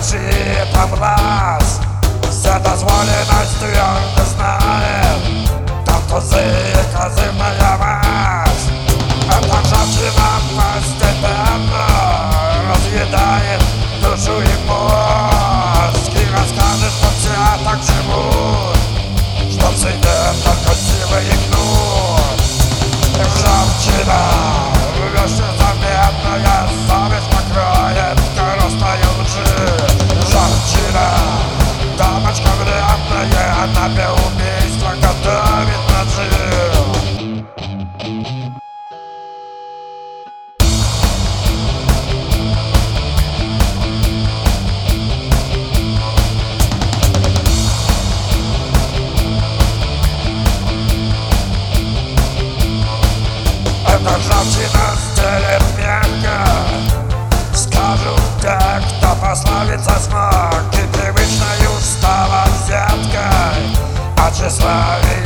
кричит облаз. Вседозволенность твердо знает, там тузы и козырная мазь. Эта ржавчина постепенно разъедает душу и мозг. И расскажешь, что все так живут, что в себе только сила и гнут. Ржавчина, вещь заметная, совесть покроет коростной лжи. Ржавчина, дамочка вредная, на убийство готовит нажив. Эта ржавчина стелет мягко, скажут те, кто прославиться смог. И привычною стала взяткой, а тщеславие